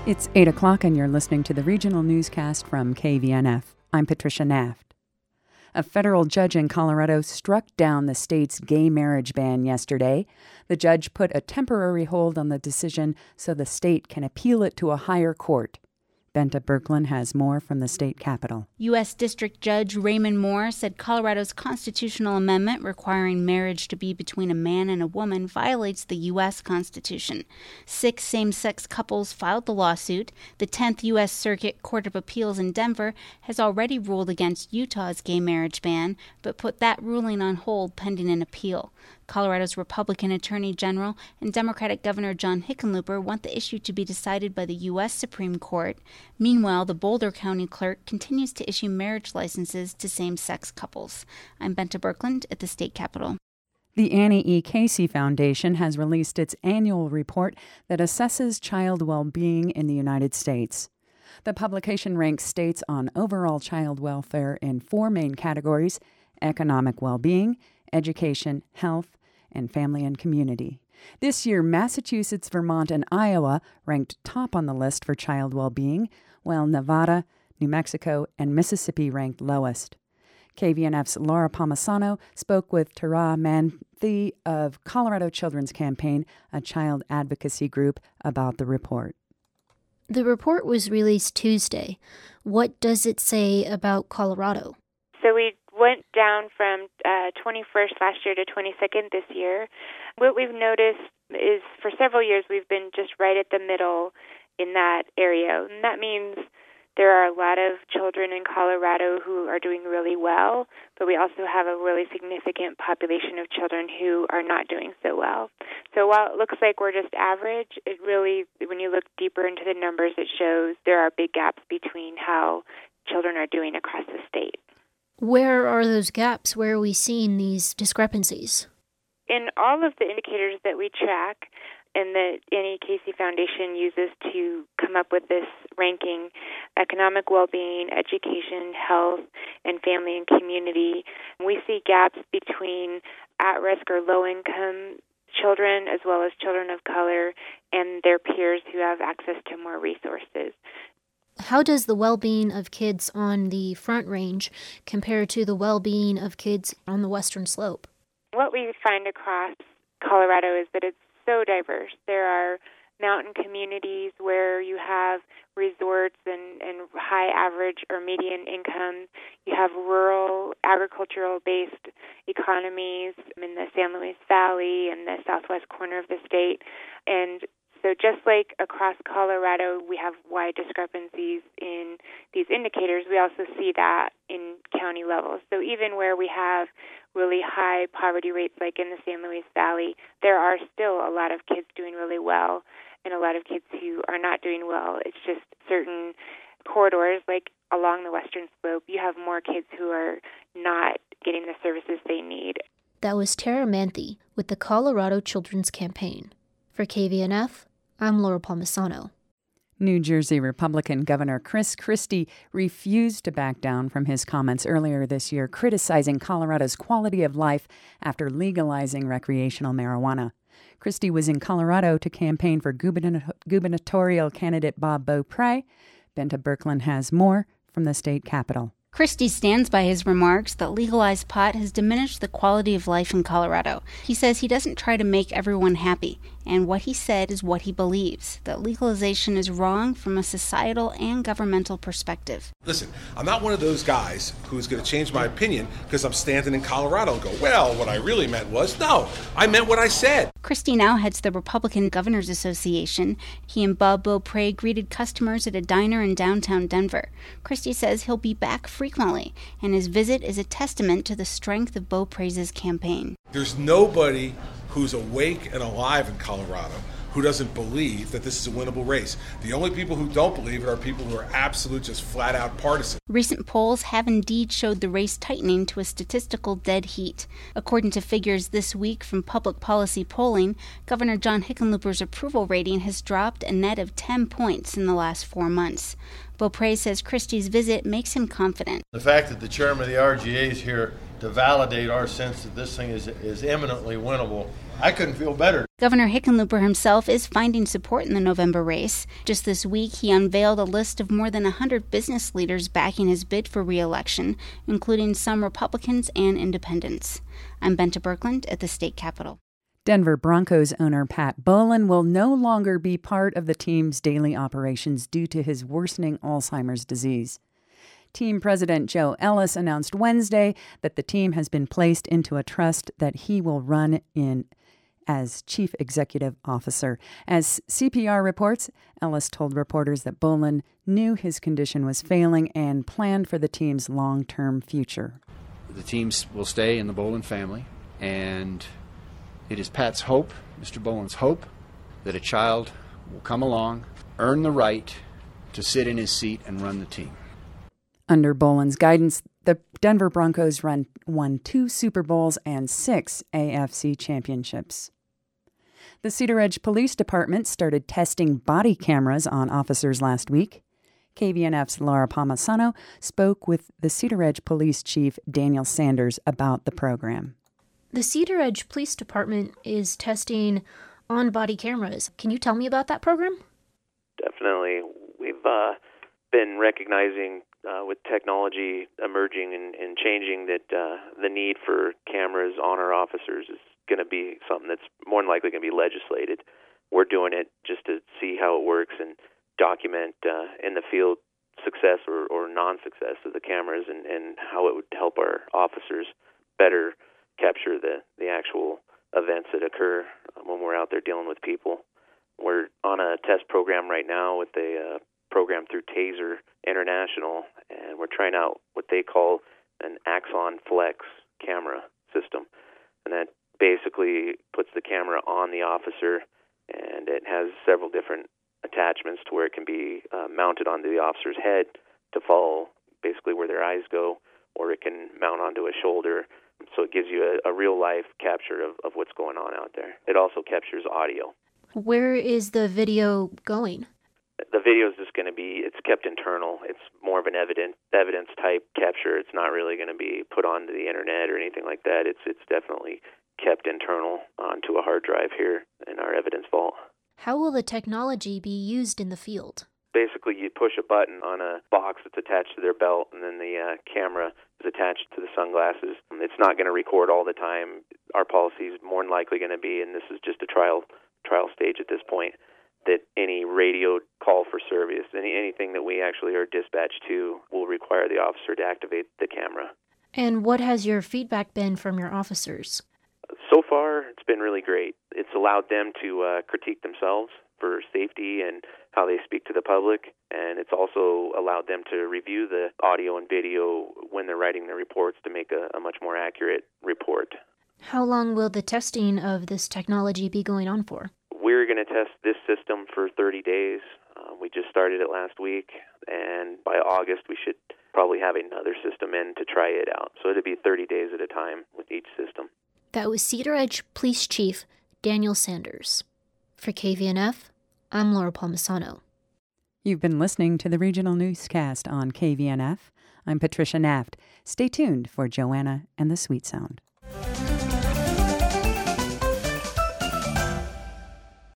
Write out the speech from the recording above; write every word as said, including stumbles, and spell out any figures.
It's eight o'clock and you're listening to the regional newscast from K V N F. I'm Patricia Naft. A federal judge in Colorado struck down the state's gay marriage ban yesterday. The judge put a temporary hold on the decision so the state can appeal it to a higher court. Benta Berkland has more from the state capitol. U S. District Judge Raymond Moore said Colorado's constitutional amendment requiring marriage to be between a man and a woman violates the U S. Constitution. Six same-sex couples filed the lawsuit. The tenth U S. Circuit Court of Appeals in Denver has already ruled against Utah's gay marriage ban, but put that ruling on hold pending an appeal. Colorado's Republican Attorney General and Democratic Governor John Hickenlooper want the issue to be decided by the U S. Supreme Court. Meanwhile, the Boulder County Clerk continues to issue marriage licenses to same-sex couples. I'm Benta Berkland at the state capitol. The Annie E. Casey Foundation has released its annual report that assesses child well-being in the United States. The publication ranks states on overall child welfare in four main categories: economic well-being, education, health, and family and community. This year, Massachusetts, Vermont, and Iowa ranked top on the list for child well-being, while Nevada, New Mexico, and Mississippi ranked lowest. K V N F's Laura Palmisano spoke with Tara Manthe of Colorado Children's Campaign, a child advocacy group, about the report. The report was released Tuesday. What does it say about Colorado? So we went down from uh, twenty-first last year to twenty-second this year. What we've noticed is for several years we've been just right at the middle in that area. And that means there are a lot of children in Colorado who are doing really well, but we also have a really significant population of children who are not doing so well. So while it looks like we're just average, it really, when you look deeper into the numbers, it shows there are big gaps between how children are doing across the state. Where are those gaps? Where are we seeing these discrepancies? In all of the indicators that we track and the Annie Casey Foundation uses to come up with this ranking, economic well-being, education, health, and family and community, we see gaps between at-risk or low-income children as well as children of color and their peers who have access to more resources. How does the well-being of kids on the Front Range compare to the well-being of kids on the Western Slope? What we find across Colorado is that it's so diverse. There are mountain communities where you have resorts and, and high average or median income. You have rural, agricultural-based economies in the San Luis Valley and the southwest corner of the state. And so just like across Colorado, we have wide discrepancies in these indicators, we also see that in county levels. So even where we have really high poverty rates like in the San Luis Valley, there are still a lot of kids doing really well and a lot of kids who are not doing well. It's just certain corridors, like along the Western Slope, you have more kids who are not getting the services they need. That was Tara Manthe with the Colorado Children's Campaign. For K V N F, I'm Laura Palmisano. New Jersey Republican Governor Chris Christie refused to back down from his comments earlier this year criticizing Colorado's quality of life after legalizing recreational marijuana. Christie was in Colorado to campaign for gubernatorial candidate Bob Beaupre. Benta Berkland has more from the state capitol. Christie stands by his remarks that legalized pot has diminished the quality of life in Colorado. He says he doesn't try to make everyone happy, and what he said is what he believes, that legalization is wrong from a societal and governmental perspective. Listen, I'm not one of those guys who's going to change my opinion because I'm standing in Colorado and go, well, what I really meant was, no, I meant what I said. Christie now heads the Republican Governors Association. He and Bob Beaupre greeted customers at a diner in downtown Denver. Christie says he'll be back frequently, and his visit is a testament to the strength of Beaupre's campaign. There's nobody who's awake and alive in Colorado who doesn't believe that this is a winnable race. The only people who don't believe it are people who are absolute, just flat-out partisan. Recent polls have indeed showed the race tightening to a statistical dead heat. According to figures this week from public policy polling, Governor John Hickenlooper's approval rating has dropped a net of ten points in the last four months. Beaupre says Christie's visit makes him confident. The fact that the chairman of the R G A is here to validate our sense that this thing is, is eminently winnable. I couldn't feel better. Governor Hickenlooper himself is finding support in the November race. Just this week, he unveiled a list of more than one hundred business leaders backing his bid for re-election, including some Republicans and independents. I'm Benta Birkeland at the state capitol. Denver Broncos owner Pat Bowlen will no longer be part of the team's daily operations due to his worsening Alzheimer's disease. Team President Joe Ellis announced Wednesday that the team has been placed into a trust that he will run in as chief executive officer. As C P R reports, Ellis told reporters that Bowlen knew his condition was failing and planned for the team's long-term future. The teams will stay in the Bowlen family, and it is Pat's hope, Mister Bowlen's hope, that a child will come along, earn the right to sit in his seat and run the team. Under Bowlen's guidance, the Denver Broncos run, won two Super Bowls and six A F C championships. The Cedar Edge Police Department started testing body cameras on officers last week. K V N F's Laura Palmisano spoke with the Cedar Edge Police Chief Daniel Sanders about the program. The Cedar Edge Police Department is testing on-body cameras. Can you tell me about that program? Definitely. We've uh, been recognizing Uh, with technology emerging and, and changing that uh, the need for cameras on our officers is going to be something that's more than likely going to be legislated. We're doing it just to see how it works and document uh, in the field success or, or non-success of the cameras and, and how it would help our officers better capture the, the actual events that occur when we're out there dealing with people. We're on a test program right now with a uh, program through TASER International, and we're trying out what they call an Axon Flex camera system. And that basically puts the camera on the officer, and it has several different attachments to where it can be uh, mounted onto the officer's head to follow basically where their eyes go, or it can mount onto a shoulder. So it gives you a, a real-life capture of, of what's going on out there. It also captures audio. Where is the video going? The video is just going to be, it's kept internal. It's more of an evidence evidence type capture. It's not really going to be put onto the internet or anything like that. It's it's definitely kept internal onto a hard drive here in our evidence vault. How will the technology be used in the field? Basically, you push a button on a box that's attached to their belt, and then the uh, camera is attached to the sunglasses. It's not going to record all the time. Our policy is more than likely going to be, and this is just a trial trial stage at this point, that any radio call for service, any anything that we actually are dispatched to, will require the officer to activate the camera. And what has your feedback been from your officers? So far, it's been really great. It's allowed them to uh, critique themselves for safety and how they speak to the public, and it's also allowed them to review the audio and video when they're writing their reports to make a, a much more accurate report. How long will the testing of this technology be going on for? We're going to test this system for thirty days. Uh, we just started it last week, and by August we should probably have another system in to try it out. So it'll be thirty days at a time with each system. That was Cedar Edge Police Chief Daniel Sanders. For K V N F, I'm Laura Palmisano. You've been listening to the Regional Newscast on K V N F. I'm Patricia Naft. Stay tuned for Joanna and the Sweet Sound.